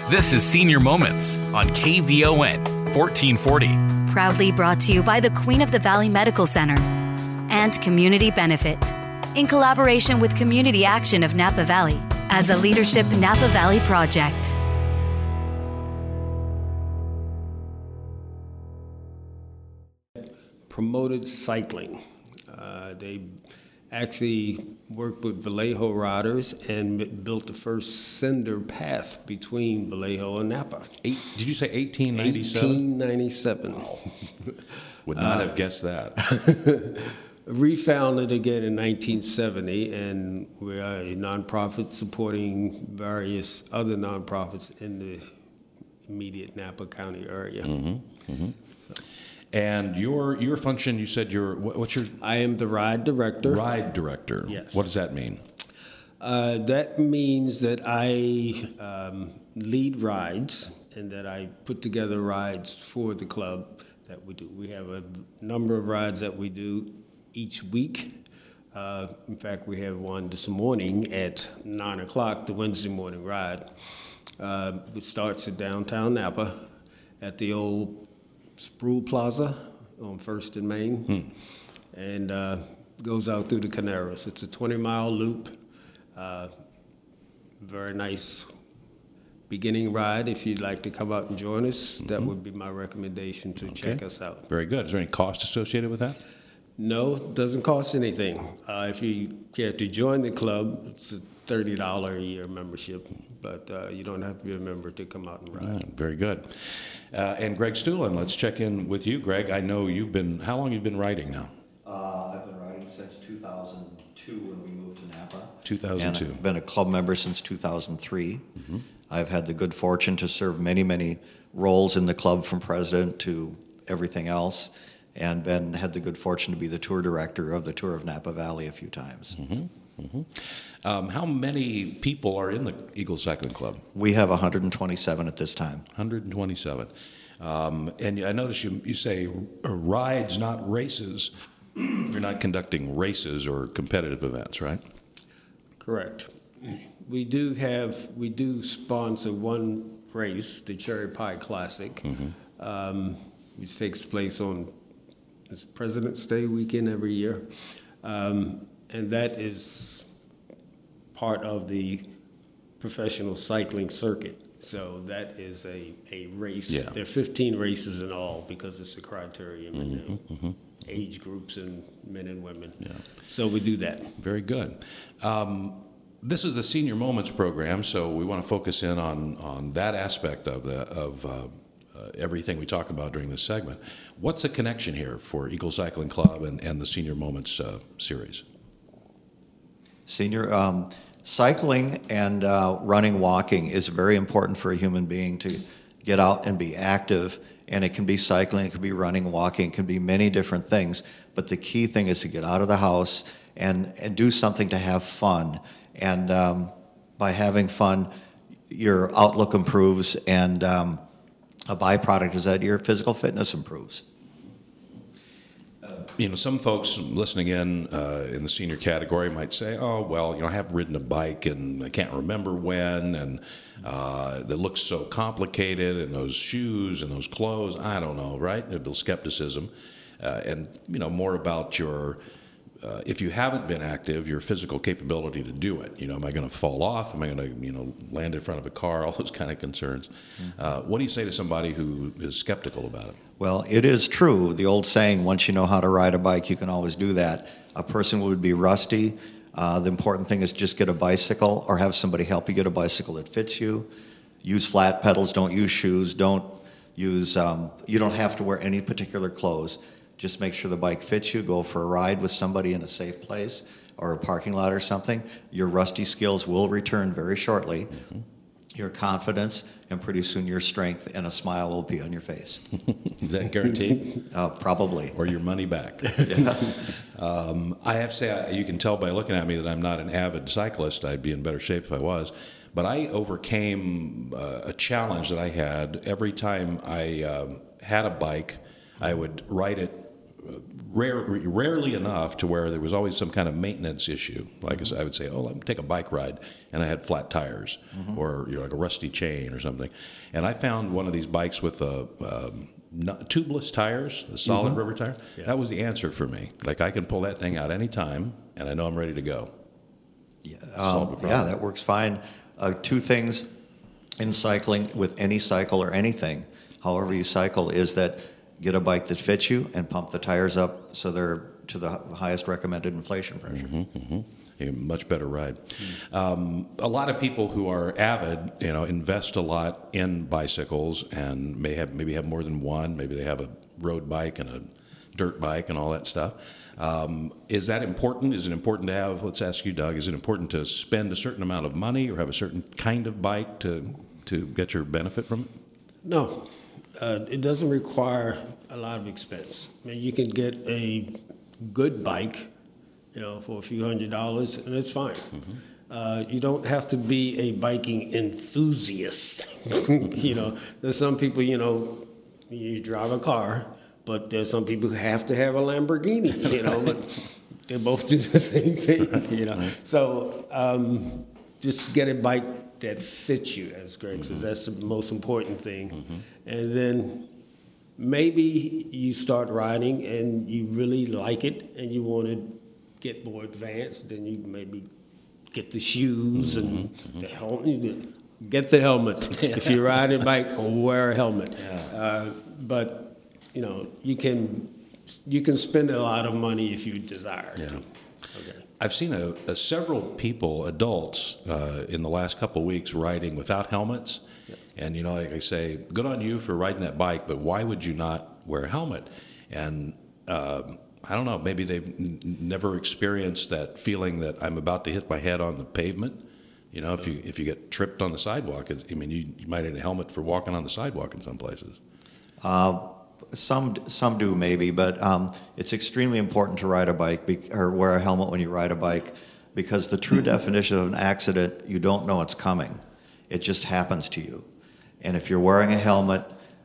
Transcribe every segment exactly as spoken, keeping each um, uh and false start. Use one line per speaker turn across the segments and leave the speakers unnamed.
This is Senior Moments on K V O N fourteen forty.
Proudly brought to you by the Queen of the Valley Medical Center and Community Benefit, in collaboration with Community Action of Napa Valley as a Leadership Napa Valley project.
Promoted cycling. Uh, they actually worked with Vallejo riders and built the first cinder path between Vallejo and Napa.
Eight, did you say eighteen ninety-seven?
eighteen ninety-seven.
Wow. Would not uh, have guessed that.
Refounded again in nineteen seventy, and we are a nonprofit supporting various other nonprofits in the immediate Napa County area.
Mm-hmm. Mm-hmm. So. And your your function, you said you're, what's your?
I am the ride director.
Ride director.
Yes.
What does that mean?
Uh, that means that I um, lead rides and that I put together rides for the club that we do. We have a number of rides that we do each week. Uh, in fact, we have one this morning at nine o'clock, the Wednesday morning ride. Uh, it starts at downtown Napa at the old Sproul Plaza on First and Main, hmm. and uh, goes out through the Canaris. It's a twenty-mile loop. Uh, very nice beginning ride. If you'd like to come out and join us, mm-hmm. that would be my recommendation to okay. check us out.
Very good. Is there any cost associated with that?
No, it doesn't cost anything. Uh, if you care to join the club, it's a thirty dollars a year membership, but uh, you don't have to be a member to come out and ride.
Right, very good. Uh, and Greg Stuhlen, let's check in with you. Greg, I know you've been, how long have you been riding now?
Uh, I've been riding since two thousand two when we moved to Napa.
two thousand two.
And I've been a club member since two thousand three.
Mm-hmm.
I've had the good fortune to serve many, many roles in the club, from president to everything else, and been had the good fortune to be the tour director of the Tour of Napa Valley a few times.
Mm-hmm. Mm-hmm. Um, how many people are in the Eagle Cycling Club?
We have one hundred twenty-seven at this time.
one hundred twenty-seven. Um, and I notice you, you say rides, not races. You're not conducting races or competitive events, right?
Correct. We do have, we do sponsor one race, the Cherry Pie Classic, mm-hmm. um, which takes place on it's President's Day weekend every year. Um, and that is part of the professional cycling circuit. So that is a, a race.
Yeah.
There are fifteen races in all because it's a criterion,
mm-hmm,
you know,
mm-hmm.
age groups and men and women.
Yeah.
So we do that.
Very good. Um, this is the Senior Moments program, so we want to focus in on, on that aspect of the of uh, uh, everything we talk about during this segment. What's the connection here for Eagle Cycling Club and, and the Senior Moments uh, series?
Senior um, cycling and uh, running, walking is very important for a human being to get out and be active. And it can be cycling, it can be running, walking, it can be many different things. But the key thing is to get out of the house and, and do something to have fun. And um, by having fun, your outlook improves, and um, a byproduct is that your physical fitness improves.
You know, some folks listening in uh, in the senior category might say, oh, well, you know, I haven't ridden a bike and I can't remember when, and uh, that looks so complicated, and those shoes and those clothes, I don't know, right? A little skepticism. Uh, and, you know, more about your, uh, if you haven't been active, your physical capability to do it. You know, am I going to fall off? Am I going to, you know, land in front of a car? All those kind of concerns. Mm-hmm. Uh, what do you say to somebody who is skeptical about it?
Well, it is true. The old saying, once you know how to ride a bike, you can always do that. A person would be rusty. Uh, the important thing is just get a bicycle or have somebody help you get a bicycle that fits you. Use flat pedals, don't use shoes, don't use, um, you don't have to wear any particular clothes. Just make sure the bike fits you. Go for a ride with somebody in a safe place or a parking lot or something. Your rusty skills will return very shortly. Mm-hmm. Your confidence, and pretty soon your strength and a smile will be on your face.
Is that guaranteed?
uh, probably.
Or your money back. Yeah. um, I have to say, you can tell by looking at me that I'm not an avid cyclist. I'd be in better shape if I was. But I overcame uh, a challenge that I had. Every time I um, had a bike, I would ride it rare, rarely enough to where there was always some kind of maintenance issue. Like mm-hmm. I would say, oh, let me take a bike ride, and I had flat tires mm-hmm. or you know, like a rusty chain or something. And I found one of these bikes with a um, not, tubeless tires, a solid mm-hmm. rubber tire. Yeah. That was the answer for me. Like I can pull that thing out any time, and I know I'm ready to go.
Yeah, um, yeah, that works fine. Uh, two things in cycling with any cycle or anything, however you cycle, is that get a bike that fits you and pump the tires up so they're to the highest recommended inflation pressure.
Mm-hmm, mm-hmm. A much better ride. Mm-hmm. Um, a lot of people who are avid, you know, invest a lot in bicycles and may have maybe have more than one. Maybe they have a road bike and a dirt bike and all that stuff. Um, is that important? Is it important to have, let's ask you, Doug, is it important to spend a certain amount of money or have a certain kind of bike to, to get your benefit from it?
No. Uh, it doesn't require a lot of expense. I mean, you can get a good bike, you know, for a few hundred dollars, and it's fine. Mm-hmm. Uh, you don't have to be a biking enthusiast. You know, there's some people, you know, you drive a car, but there's some people who have to have a Lamborghini, you know, but they both do the same thing, you know. So um, just get a bike that fits you, as Greg mm-hmm. says. That's the most important thing. Mm-hmm. And then maybe you start riding and you really like it and you want to get more advanced, then you maybe get the shoes mm-hmm. and mm-hmm. the helmet. Get the helmet. If you're riding a bike, wear a helmet. Yeah. Uh, but you know, you can you can spend a lot of money if you desire
yeah.
to. Okay.
I've seen a, a several people, adults, uh, in the last couple of weeks riding without helmets. Yes. And, you know, like I say, good on you for riding that bike, but why would you not wear a helmet? And uh, I don't know, maybe they've n- never experienced that feeling that I'm about to hit my head on the pavement. You know, if you if you get tripped on the sidewalk, I mean, you, you might need a helmet for walking on the sidewalk in some places.
Uh, some some do maybe, but um, it's extremely important to ride a bike be- or wear a helmet when you ride a bike, because the true definition of an accident, you don't know it's coming. It just happens to you. And if you're wearing a helmet,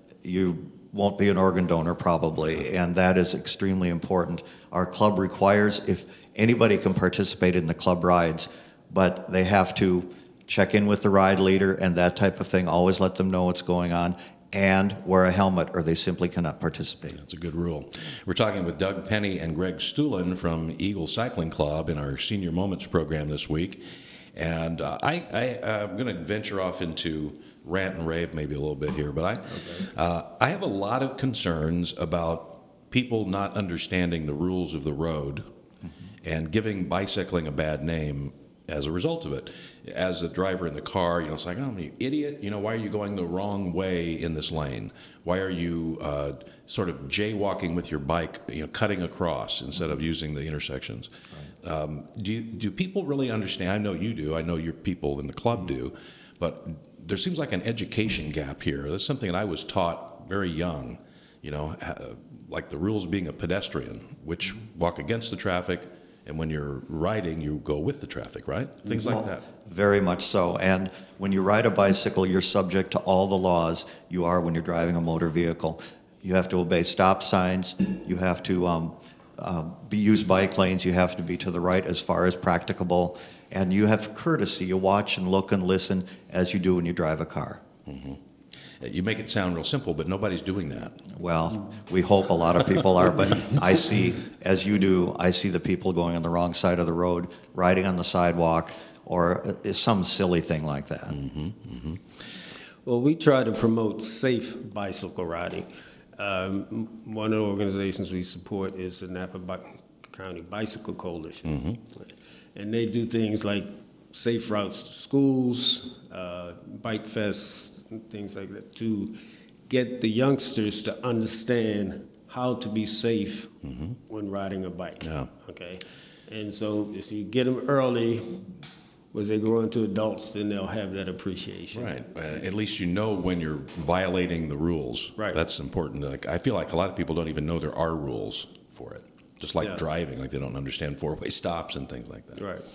you won't be an organ donor probably, and that is extremely important. Our club requires, if anybody can participate in the club rides, but they have to check in with the ride leader and that type of thing, always let them know what's going on, and wear a helmet or they simply cannot participate. That's
a good rule. We're talking with Doug Penny and Greg Stulen from Eagle Cycling Club in our Senior Moments program this week. And uh, I, I, uh, I'm going to venture off into rant and rave maybe a little bit here, but I, okay. uh, I have a lot of concerns about people not understanding the rules of the road mm-hmm. and giving bicycling a bad name as a result of it. As a driver in the car, you know, it's like, oh, you idiot, you know, why are you going the wrong way in this lane? Why are you uh, sort of jaywalking with your bike, you know, cutting across instead of using the intersections? Right. Um, do you, do people really understand? I know you do. I know your people in the club do. But there seems like an education gap here. That's something that I was taught very young, you know, like the rules being a pedestrian, which walk against the traffic, and when you're riding, you go with the traffic, right? Things like that.
Very much so. And when you ride a bicycle, you're subject to all the laws you are when you're driving a motor vehicle. You have to obey stop signs. You have to um, uh, be, use bike lanes. You have to be to the right as far as practicable. And you have courtesy. You watch and look and listen as you do when you drive a car.
Mm-hmm. You make it sound real simple, but nobody's doing that.
Well, we hope a lot of people are, but I see, as you do, I see the people going on the wrong side of the road, riding on the sidewalk, or some silly thing like that.
Mm-hmm, mm-hmm.
Well, we try to promote safe bicycle riding. Um, one of the organizations we support is the Napa Bi- County Bicycle Coalition. Mm-hmm. And they do things like safe routes to schools, uh, bike fests, things like that, to get the youngsters to understand how to be safe mm-hmm. when riding a bike.
Yeah.
Okay, and so if you get them early, as they grow into adults, then they'll have that appreciation.
Right. Uh, at least you know when you're violating the rules.
Right.
That's important. Like, I feel like a lot of people don't even know there are rules for it. Just like yeah. driving, like they don't understand four-way stops and things like that.
Right.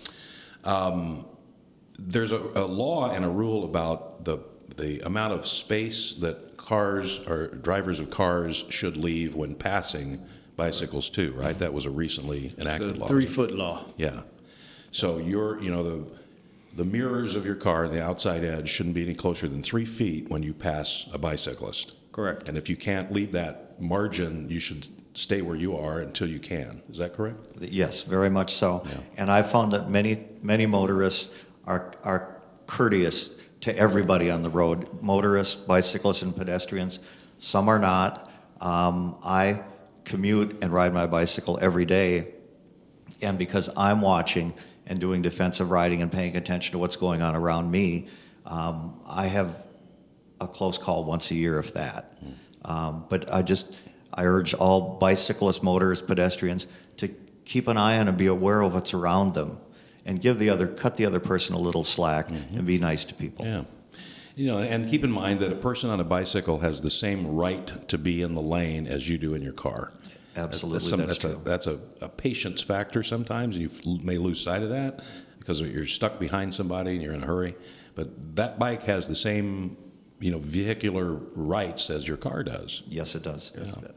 Um, there's a, a law and a rule about the the amount of space that cars or drivers of cars should leave when passing bicycles too, right? That was a recently enacted
It's a
law.
three-foot law.
Yeah. So you're, you know, the the mirrors of your car, the outside edge, shouldn't be any closer than three feet when you pass a bicyclist.
Correct.
And if you can't leave that margin, you should stay where you are until you can. Is that correct?
Yes, very much so.
Yeah.
And I found that many many motorists are are courteous to everybody on the road, motorists, bicyclists, and pedestrians. Some are not. Um, I commute and ride my bicycle every day, and because I'm watching and doing defensive riding and paying attention to what's going on around me, um, I have a close call once a year, if that. Um, but I just, I urge all bicyclists, motorists, pedestrians to keep an eye on and be aware of what's around them, and give the other, cut the other person a little slack, mm-hmm. and be nice to people.
Yeah. You know, and keep in mind that a person on a bicycle has the same right to be in the lane as you do in your car.
Absolutely,
that's, some,
that's,
that's
true.
A, that's a, a patience factor sometimes, and you f- may lose sight of that because you're stuck behind somebody and you're in a hurry. But that bike has the same, you know, vehicular rights as your car does.
Yes, it does. Yes,
Yeah.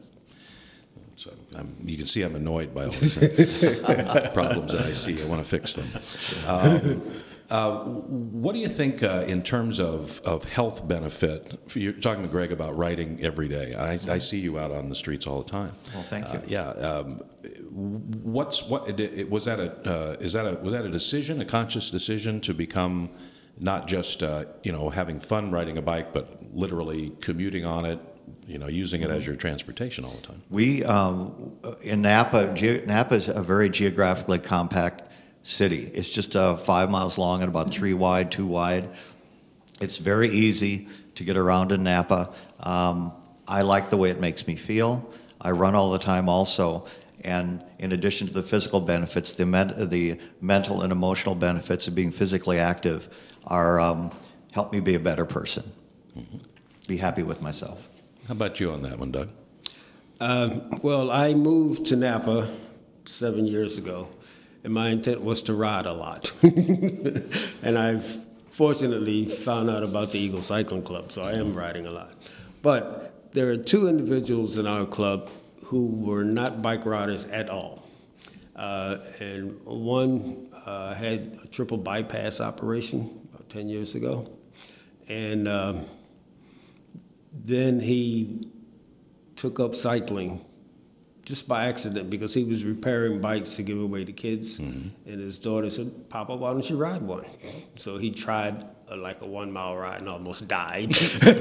it does.
So I'm, you can see I'm annoyed by all the problems that I see. I want to fix them. Um, uh, what do you think uh, in terms of, of health benefit? You're talking to Greg about riding every day. I, I see you out on the streets all the time.
Well, thank you.
Uh, yeah. Um, what's what? It, it, was that a uh, is that a was that a decision, a conscious decision to become not just uh, you know having fun riding a bike, but literally commuting on it? You know, using it as your transportation all the time.
We um, in Napa. Ge- Napa is a very geographically compact city. It's just uh, five miles long and about three wide, two wide. It's very easy to get around in Napa. Um, I like the way it makes me feel. I run all the time, also, and in addition to the physical benefits, the men- the mental and emotional benefits of being physically active are um, help me be a better person. Mm-hmm. Be happy with myself.
How about you on that one, Doug?
Um, well, I moved to Napa seven years ago, and my intent was to ride a lot. And I've fortunately found out about the Eagle Cycling Club, so I am riding a lot. But there are two individuals in our club who were not bike riders at all. Uh, and one uh, had a triple bypass operation about ten years ago. And um, then he took up cycling just by accident because he was repairing bikes to give away to kids. Mm-hmm. And his daughter said, "Papa, why don't you ride one?" So he tried a, like a one mile ride and almost died.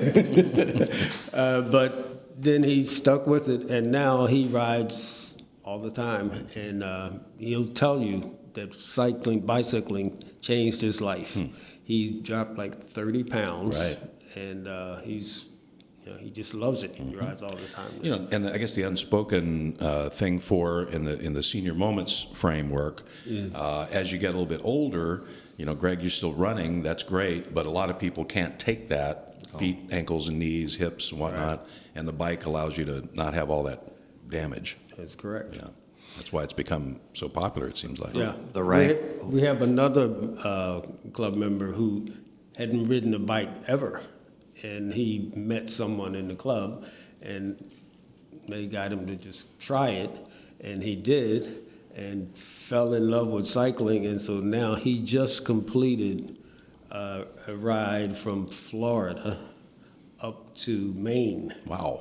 uh, but then he stuck with it, and now he rides all the time. And uh, he'll tell you that cycling, bicycling changed his life. Hmm. He dropped like thirty pounds.
Right.
And uh, he's You know, he just loves it. He rides all the time.
You know, and I guess the unspoken uh, thing for in the in the Senior Moments framework, yes. uh, as you get a little bit older, you know, Greg, you're still running. That's great, but a lot of people can't take that feet, oh. ankles, and knees, hips, and whatnot. Right. And the bike allows you to not have all that damage.
That's correct.
Yeah, that's why it's become so popular. It seems like.
Yeah, the right.
We, we have another uh, club member who hadn't ridden a bike ever. And he met someone in the club, and they got him to just try it, and he did, and fell in love with cycling, and so now he just completed uh, a ride from Florida up to Maine.
Wow.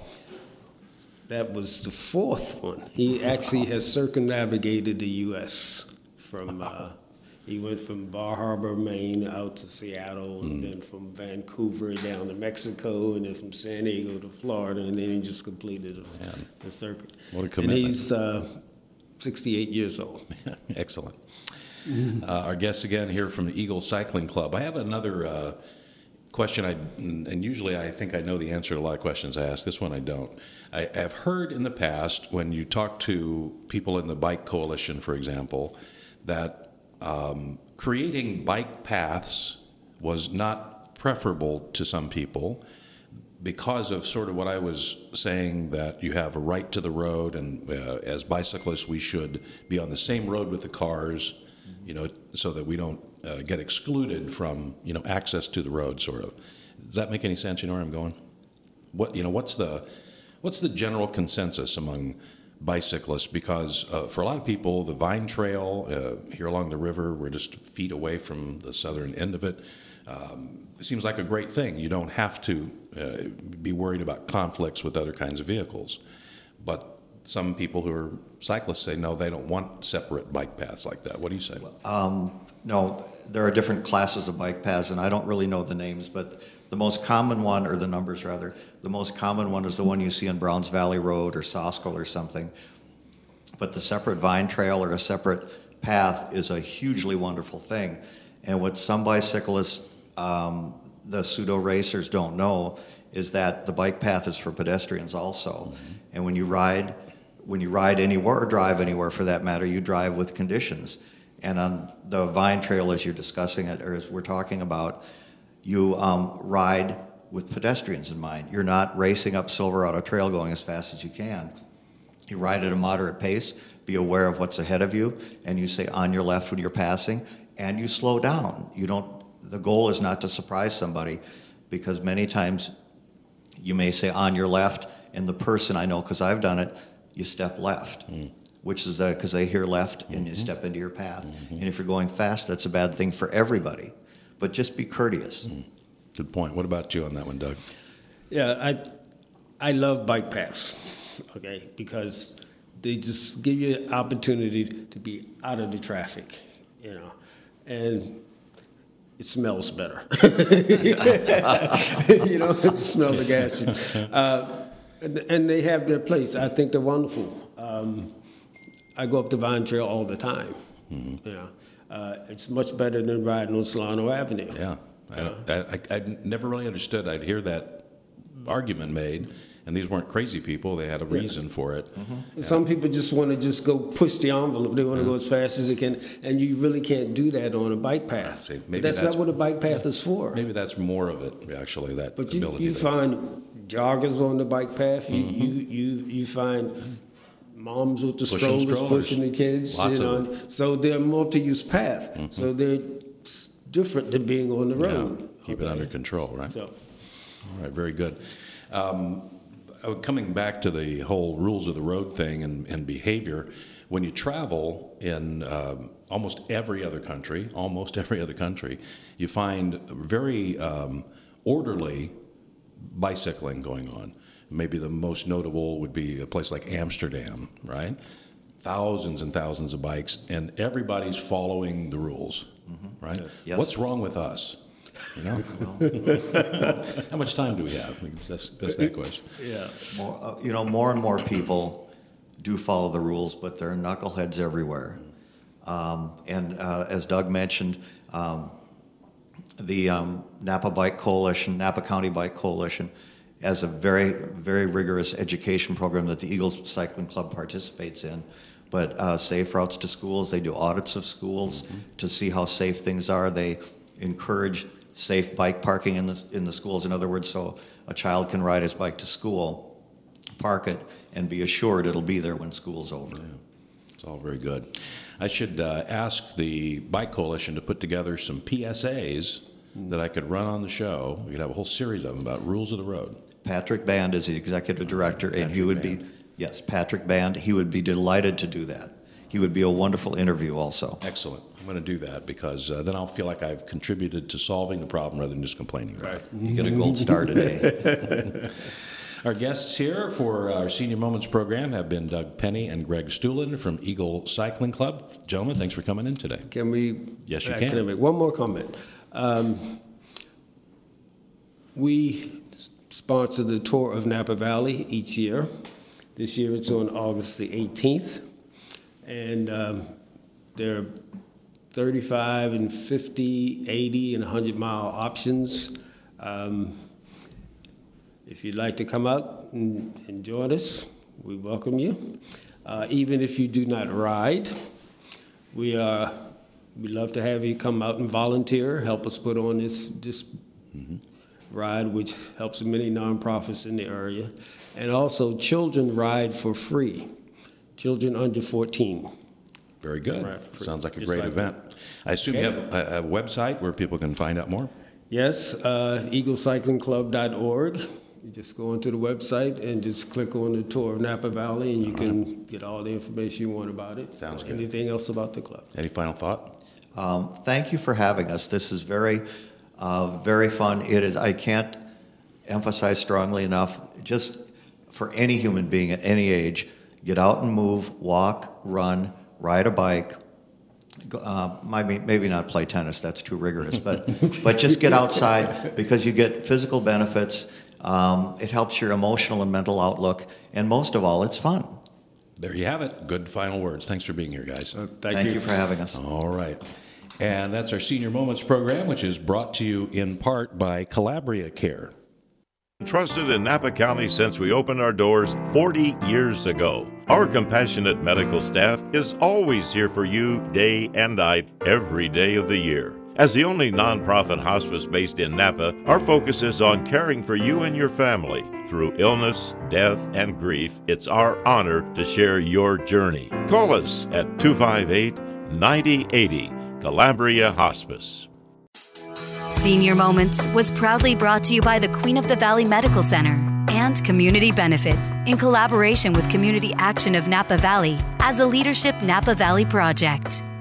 That was the fourth one. He actually has circumnavigated the U S from... Uh, He went from Bar Harbor, Maine, out to Seattle, and mm. then from Vancouver down to Mexico, and then from San Diego to Florida, and then he just completed the circuit.
What a commitment.
And he's uh, sixty-eight years old.
Excellent. Uh, our guest again here from the Eagle Cycling Club. I have another uh, question, I, and usually I think I know the answer to a lot of questions I ask. This one I don't. I, I've heard in the past, when you talk to people in the Bike Coalition, for example, that Um, creating bike paths was not preferable to some people because of sort of what I was saying, that you have a right to the road, and uh, as bicyclists we should be on the same road with the cars, you know, so that we don't uh, get excluded from, you know, access to the road, sort of. Does that make any sense? You know where I'm going? What, you know, what's the what's the general consensus among bicyclists, because uh, for a lot of people, the Vine Trail uh, here along the river, we're just feet away from the southern end of it. Um, it seems like a great thing. You don't have to uh, be worried about conflicts with other kinds of vehicles. But some people who are cyclists say, no, they don't want separate bike paths like that. What do you say?
Um, no, there are different classes of bike paths, and I don't really know the names, but the most common one, or the numbers rather, the most common one is the one you see on Browns Valley Road or Soskell or something. But the separate Vine Trail or a separate path is a hugely wonderful thing. And what some bicyclists, um, the pseudo racers, don't know is that the bike path is for pedestrians also. Mm-hmm. And when you ride, when you ride anywhere or drive anywhere for that matter, you drive with conditions. And on the Vine Trail, as you're discussing it, or as we're talking about, you um, ride with pedestrians in mind. You're not racing up Silverado Trail going as fast as you can. You ride at a moderate pace, be aware of what's ahead of you, and you say on your left when you're passing, and you slow down. You don't. The goal is not to surprise somebody, because many times you may say on your left, and the person, I know because I've done it, you step left, mm. which is because they hear left and mm-hmm. you step into your path. Mm-hmm. And if you're going fast, that's a bad thing for everybody. But just be courteous. Mm.
Good point. What about you on that one, Doug?
Yeah, I I love bike paths, okay, because they just give you an opportunity to be out of the traffic, you know, and it smells better. You know, smell the gas. Uh, and, and they have their place. I think they're wonderful. Um, I go up the Vine Trail all the time. Mm-hmm. You know, uh, it's much better than riding on Solano Avenue.
Yeah, I, I, I never really understood. I'd hear that argument made, and these weren't crazy people. They had a reason yeah. for it. Mm-hmm.
Some people just want to just go push the envelope. They want to mm-hmm. go as fast as they can, and you really can't do that on a bike path. See, maybe that's, that's not what a bike path is for.
Maybe that's more of it, actually, that
but
ability.
But you, you find joggers on the bike path. You mm-hmm. you, you you find moms with the pushing strollers, strollers pushing the kids.
Lots
you know,
of them.
So they're a multi-use path. Mm-hmm. So they're different than being on the road.
Yeah. Keep okay. it under control, right?
So.
All right, very good. Um, coming back to the whole rules of the road thing and, and behavior, when you travel in uh, almost every other country, almost every other country, you find very um, orderly bicycling going on. Maybe the most notable would be a place like Amsterdam, right? Thousands and thousands of bikes, and everybody's following the rules, mm-hmm. right? Yes. What's wrong with us? You know, how much time do we have? That's, that's that question.
Yeah,
more, uh, you know, more and more people do follow the rules, but there are knuckleheads everywhere. Um, and uh, as Doug mentioned, um, the um, Napa Bike Coalition, Napa County Bike Coalition, has a very, very rigorous education program that the Eagle Cycling Club participates in. But uh, safe routes to schools, they do audits of schools mm-hmm. to see how safe things are. They encourage safe bike parking in the in the schools. In other words, so a child can ride his bike to school, park it, and be assured it'll be there when school's over.
Yeah. It's all very good. I should uh, ask the Bike Coalition to put together some P S As mm. that I could run on the show. We could have a whole series of them about rules of the road.
Patrick Band is the executive director,
Patrick
and he would
Band.
be, yes, Patrick Band, he would be delighted to do that. He would be a wonderful interview also.
Excellent. I'm going to do that because uh, then I'll feel like I've contributed to solving the problem rather than just complaining about it.
You get a gold star today.
Our guests here for our Senior Moments program have been Doug Penny and Greg Stuhlen from Eagle Cycling Club. Gentlemen, thanks for coming in today.
Can we?
Yes, you
uh,
can.
Can I make one more comment? Um, we sponsor the Tour of Napa Valley each year. This year it's on August the eighteenth. And um, there are thirty-five and fifty, eighty, and one hundred mile options. Um, if you'd like to come out and, and join us, we welcome you. Uh, even if you do not ride, we are, we'd love to have you come out and volunteer, help us put on this, this mm-hmm. ride, which helps many nonprofits in the area. And also, children ride for free. Children under fourteen.
Very good. Right. Sounds like a
Just
great
like
event.
that.
I assume
Okay.
you have a, a website where people can find out more?
Yes, uh, eagle cycling club dot org. You just go onto the website and just click on the tour of Napa Valley, and you can get all the information you want about it.
Sounds good.
Anything else about the club?
Any final thought?
Um, thank you for having us. This is very, uh, very fun. It is. I can't emphasize strongly enough. Just for any human being at any age, get out and move, walk, run, ride a bike. Uh, maybe not play tennis. That's too rigorous. But but just get outside because you get physical benefits. Um, it helps your emotional and mental outlook, and most of all, it's fun.
There you have it. Good final words. Thanks for being here, guys.
Uh, thank
Thank
you.
you for having us.
All right. And that's our Senior Moments program, which is brought to you in part by Calabria Care.
Trusted in Napa County since we opened our doors forty years ago. Our compassionate medical staff is always here for you day and night, every day of the year. As the only nonprofit hospice based in Napa, our focus is on caring for you and your family. Through illness, death, and grief, it's our honor to share your journey. Call us at two five eight, nine zero eight zero, Calabria Hospice.
Senior Moments was proudly brought to you by the Queen of the Valley Medical Center and Community Benefit in collaboration with Community Action of Napa Valley as a Leadership Napa Valley project.